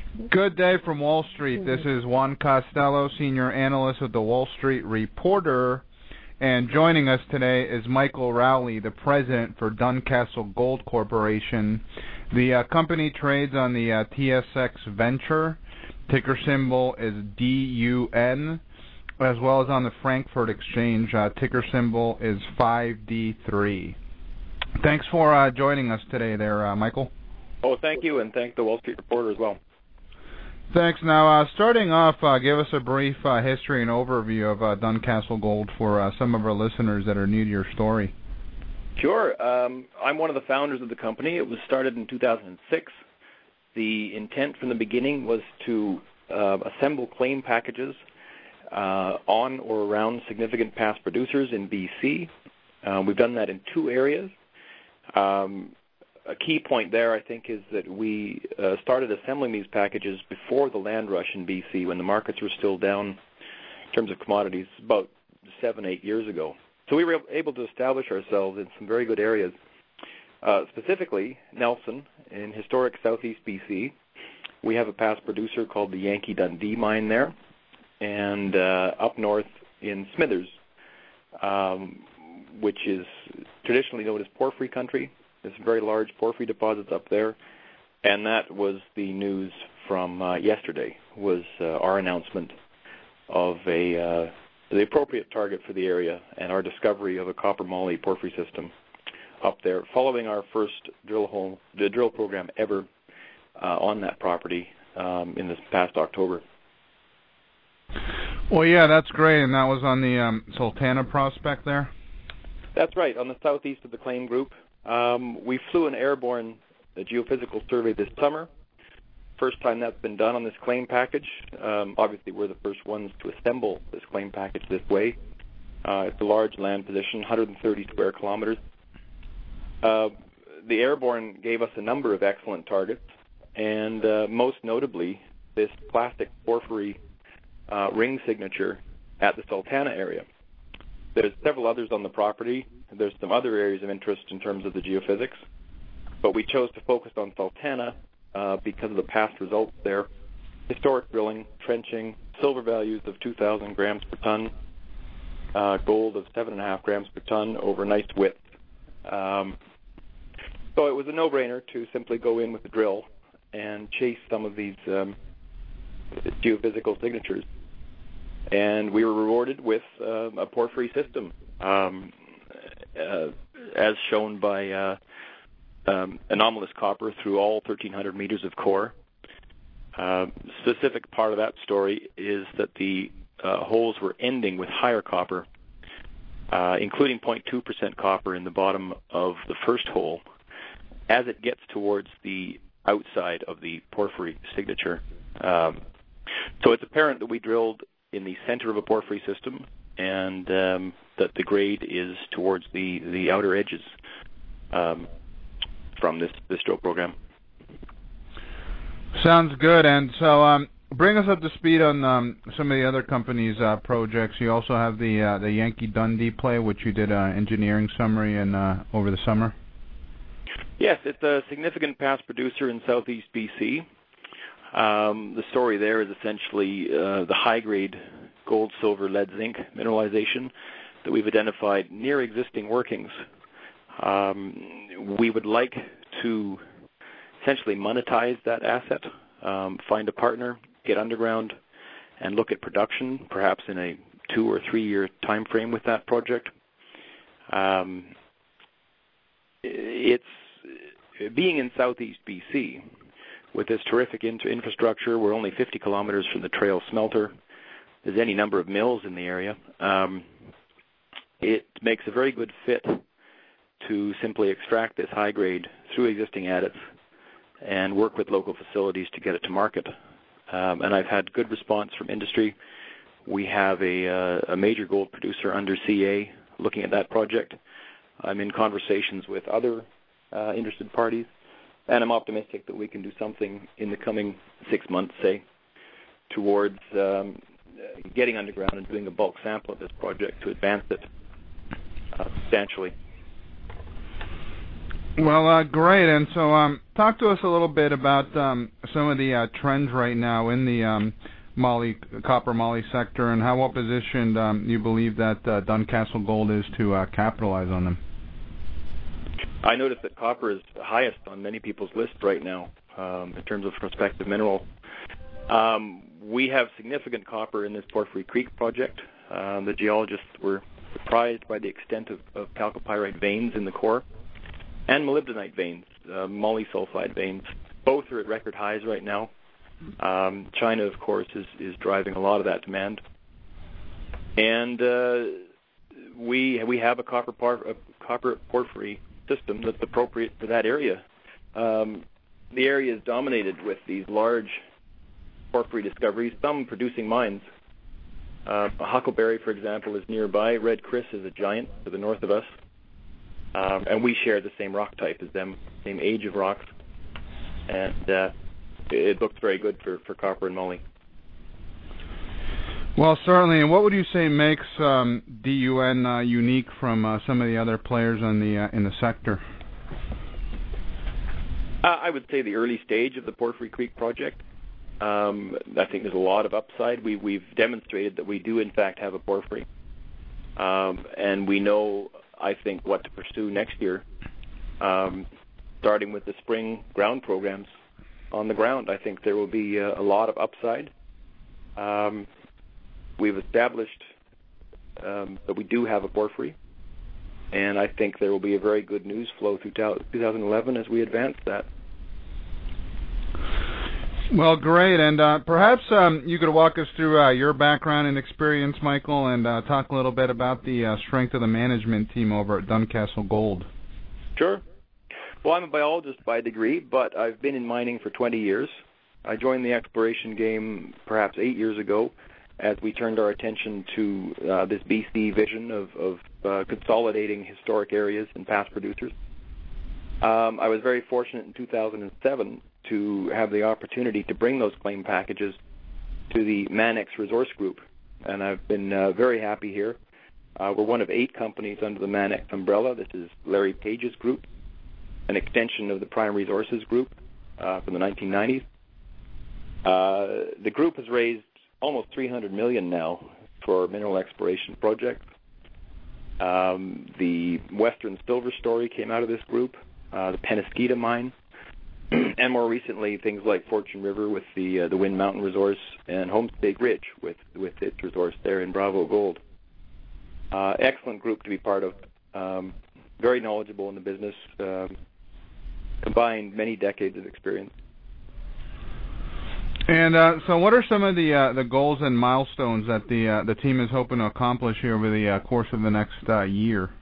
Good day from Wall Street. This is Juan Costello, Senior Analyst with the Wall Street Reporter. And joining us today is Michael Rowley, the President for Duncastle Gold Corporation. The company trades on the TSX Venture. Ticker symbol is DUN, as well as on the Frankfurt Exchange. Ticker symbol is 5D3. Thanks for joining us today there, Michael. Oh, thank you, and thank the Wall Street Reporter as well. Thanks. Now, starting off, give us a brief history and overview of Duncastle Gold for some of our listeners that are new to your story. Sure. I'm one of the founders of the company. It was started in 2006. The intent from the beginning was to assemble claim packages on or around significant past producers in BC. We've done that in two areas. A key point there, I think, is that we started assembling these packages before the land rush in BC, when the markets were still down in terms of commodities, about 7-8 years ago. So we were able to establish ourselves in some very good areas, specifically Nelson in historic southeast BC. We have a past producer called the Yankee Dundee mine there, and up north in Smithers, which is traditionally known as porphyry country. There's some very large porphyry deposits up there, and that was the news from yesterday, was our announcement of the appropriate target for the area and our discovery of a copper moly porphyry system up there, following our first the drill program ever on that property in this past October. Well, yeah, that's great, and that was on the Sultana prospect there? That's right, on the southeast of the claim group. We flew an airborne geophysical survey this summer. First time that's been done on this claim package. Obviously, we're the first ones to assemble this claim package this way. It's a large land position, 130 square kilometers. The airborne gave us a number of excellent targets, and most notably, this plastic porphyry ring signature at the Sultana area. There's several others on the property. There's some other areas of interest in terms of the geophysics, but we chose to focus on Sultana because of the past results there. Historic drilling, trenching, silver values of 2,000 grams per ton, gold of 7.5 grams per ton over nice width. So it was a no-brainer to simply go in with the drill and chase some of these geophysical signatures. And we were rewarded with a porphyry system, as shown by anomalous copper through all 1,300 meters of core. Specific part of that story is that the holes were ending with higher copper, including 0.2% copper in the bottom of the first hole, as it gets towards the outside of the porphyry signature. So it's apparent that we drilled in the center of a porphyry system, and that the grade is towards the outer edges from this drill program. Sounds good. And so bring us up to speed on some of the other companies' projects. You also have the Yankee Dundee play, which you did an engineering summary in over the summer. Yes, it's a significant past producer in southeast BC. The story there is essentially the high-grade gold, silver, lead, zinc mineralization that we've identified near existing workings. We would like to essentially monetize that asset, find a partner, get underground, and look at production, perhaps in a 2 or 3 year time frame with that project. It's being in southeast BC with this terrific infrastructure. We're only 50 kilometers from the Trail smelter. There's any number of mills in the area. It makes a very good fit to simply extract this high grade through existing adits and work with local facilities to get it to market. And I've had good response from industry. We have a major gold producer under CA looking at that project. I'm in conversations with other interested parties, and I'm optimistic that we can do something in the coming 6 months, say, towards getting underground and doing a bulk sample of this project to advance it substantially. Well, great. And so talk to us a little bit about some of the trends right now in the copper moly sector, and how well positioned you believe that Duncastle Gold is to capitalize on them. I noticed that copper is the highest on many people's list right now in terms of prospective mineral. We have significant copper in this Porphyry Creek project. The geologists were surprised by the extent of chalcopyrite veins in the core and molybdenite veins, moly sulfide veins. Both are at record highs right now. China, of course, is driving a lot of that demand. And we have a copper porphyry system that's appropriate for that area. The area is dominated with these large porphyry discoveries, some producing mines. Huckleberry, for example, is nearby. Red Chris is a giant to the north of us. And we share the same rock type as them, same age of rocks. And it looks very good for copper and moly. Well, certainly. And what would you say makes DUN unique from some of the other players in the sector? I would say the early stage of the Porphyry Creek project. I think there's a lot of upside. We've demonstrated that we do, in fact, have a porphyry. And we know, I think, what to pursue next year, starting with the spring ground programs on the ground. I think there will be a lot of upside. We've established that we do have a porphyry, and I think there will be a very good news flow through 2011 as we advance that. Well, great. And perhaps you could walk us through your background and experience, Michael, and talk a little bit about the strength of the management team over at Duncastle Gold. Sure. Well, I'm a biologist by degree, but I've been in mining for 20 years. I joined the exploration game perhaps 8 years ago as we turned our attention to this BC vision of consolidating historic areas and past producers. I was very fortunate in 2007 to have the opportunity to bring those claim packages to the Manex Resource Group, and I've been very happy here. We're one of 8 companies under the Manex umbrella. This is Larry Page's group, an extension of the Prime Resources Group from the 1990s. The group has raised almost $300 million now for mineral exploration projects. The Western Silver Story came out of this group, the Penasquita mine, and more recently things like Fortune River with the Wind Mountain resource, and Homestake Ridge with its resource there in Bravo Gold. Excellent group to be part of. Very knowledgeable in the business. Combined many decades of experience. And so what are some of the goals and milestones that the team is hoping to accomplish here over the course of the next year?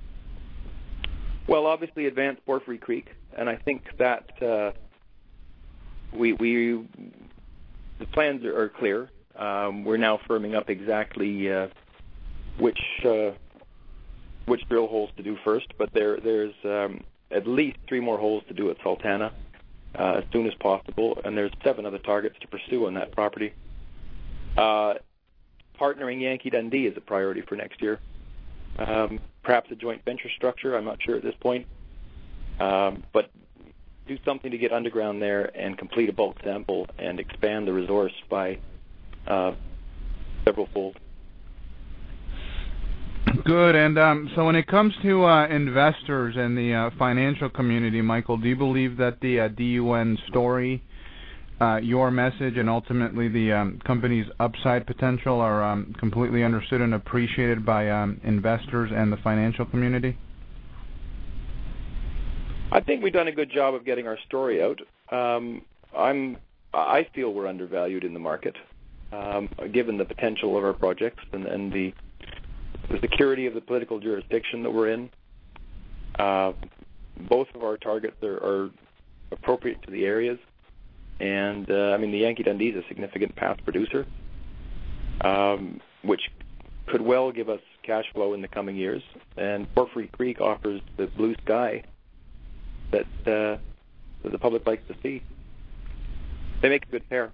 Well, obviously advance Porphyry Creek, and I think that the plans are clear. We're now firming up exactly which drill holes to do first, but there's at least 3 more holes to do at Sultana as soon as possible, and there's 7 other targets to pursue on that property. Partnering Yankee Dundee is a priority for next year. Perhaps a joint venture structure, I'm not sure at this point. But do something to get underground there and complete a bulk sample and expand the resource by several fold. Good. And so when it comes to investors and the financial community, Michael, do you believe that the DUN story, your message, and ultimately the company's upside potential are completely understood and appreciated by investors and the financial community? I think we've done a good job of getting our story out. I feel we're undervalued in the market, given the potential of our projects and the security of the political jurisdiction that we're in. Both of our targets are appropriate to the areas. And, the Yankee Dundee is a significant past producer, which could well give us cash flow in the coming years. And Porphyry Creek offers the blue sky that the public likes to see. They make a good pair.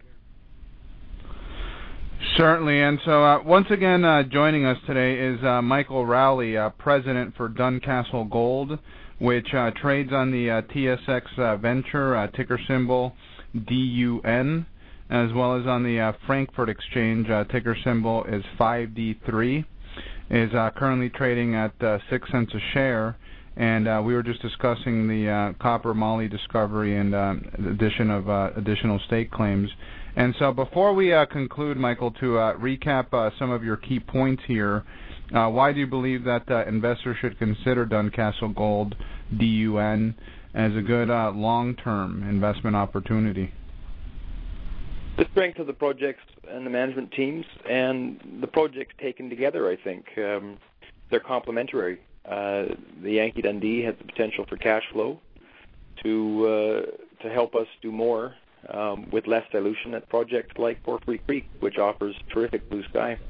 Certainly. And so once again, joining us today is Michael Rowley, President for Duncastle Gold. which trades on the TSX Venture, ticker symbol DUN, as well as on the Frankfurt Exchange, ticker symbol is 5D3, is currently trading at 6 cents a share. And we were just discussing the copper moly discovery and addition of additional stake claims. And so before we conclude, Michael, to recap some of your key points here, why do you believe that investors should consider Duncastle Gold, DUN, as a good long-term investment opportunity? The strength of the projects and the management teams and the projects taken together, I think. They're complementary. The Yankee Dundee has the potential for cash flow to help us do more with less dilution at projects like Porphyry Creek, which offers terrific blue sky.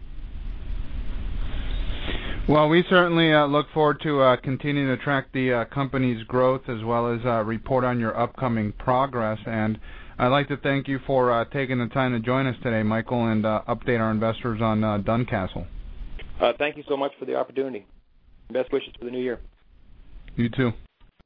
Well, we certainly look forward to continuing to track the company's growth as well as report on your upcoming progress. And I'd like to thank you for taking the time to join us today, Michael, and update our investors on Duncastle. Thank you so much for the opportunity. Best wishes for the new year. You too.